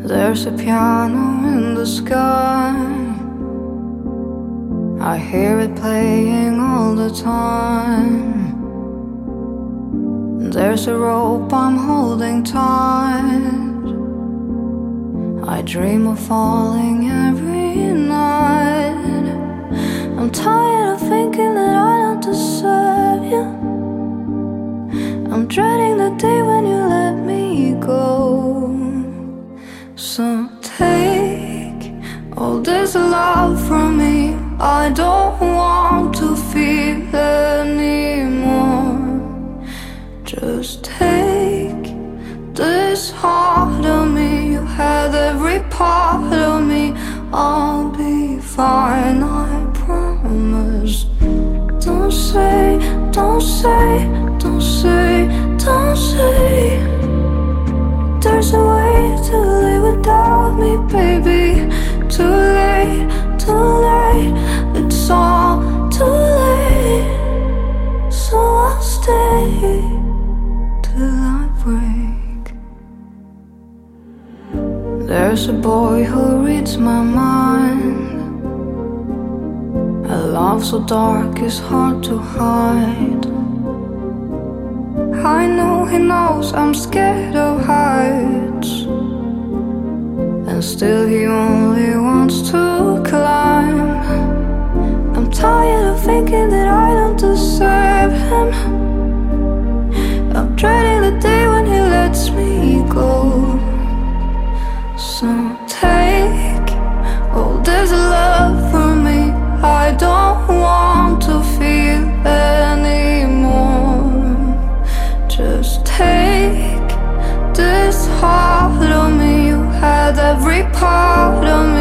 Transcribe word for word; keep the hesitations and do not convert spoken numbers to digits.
There's a piano in the sky. I hear it playing all the time. There's a rope I'm holding tight. I dream of falling every night. I'm tired of thinking that I don't deserve you. I'm dreading the day when you let me go. So take all this love from me. I don't want to feel anymore. Just take this heart of me. You had every part of me. I'll be fine, I promise. Don't say, don't say, don't say, don't say there's a way to live without me, baby. Too late, too late, it's all too late. So I'll stay till I break. There's a boy who reads my mind. A love so dark is hard to hide. I know he knows I'm scared of heights, and still he only wants to climb. I'm tired of thinking that I don't deserve him. I'm dreading the day when he lets me go. So take all this love from me. I don't want to feel anymore. Just take this heart of me. You had every part of me.